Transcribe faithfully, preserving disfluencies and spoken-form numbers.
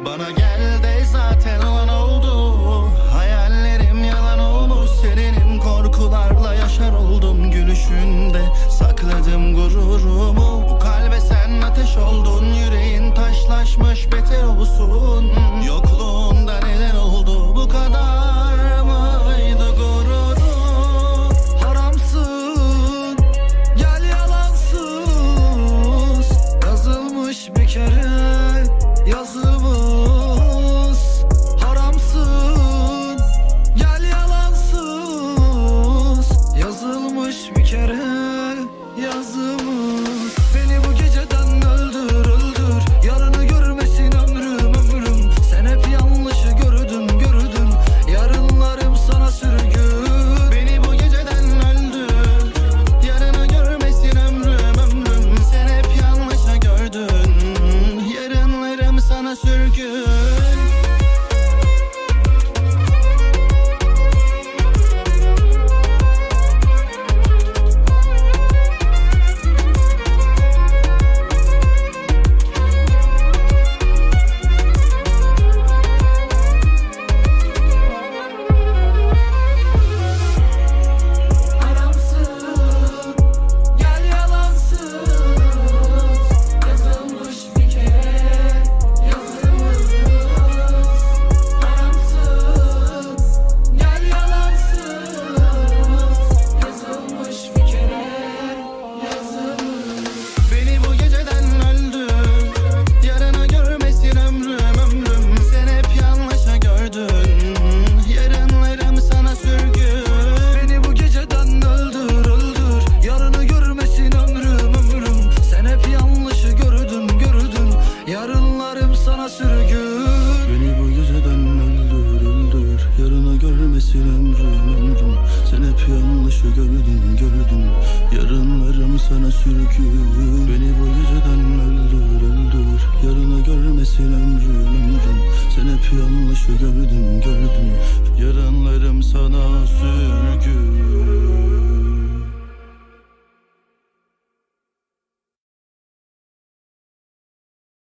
Bana gel de zaten olan oldu. Hayallerim yalan olmuş, serinim korkularla yaşar oldum. Gülüşünde sakladım gururumu. Bu kalbe sen ateş oldun, yüreğin taşlaşmış beter olsun. Yokluğunda neler oldu, bu kadar mıydı gururun? Haramsın, gel yalansız, yazılmış bir kere yazımız. Haramsın, gel yalansız, yazılmış bir kere yazımız. Beni bu geceden öldür öldür, yarını görmesin ömrüm ömrüm. Sen hep yanlışı gördün gördün, yarınlarım sana sürgün. Beni bu geceden öldür, yarını görmesin ömrüm ömrüm. Sen hep yanlışı gördün, yarınlarım sana sürgün. Yarınlarım sana sürgün. Beni bu geceden öldür öldür, yarını görmesin ömrüm ömrüm. Sen hep yanlışı gördün gördün, yarınlarım sana sürgün. Beni bu geceden öldür öldür, yarını görmesin ömrüm ömrüm. Sen hep yanlışı gördün gördün,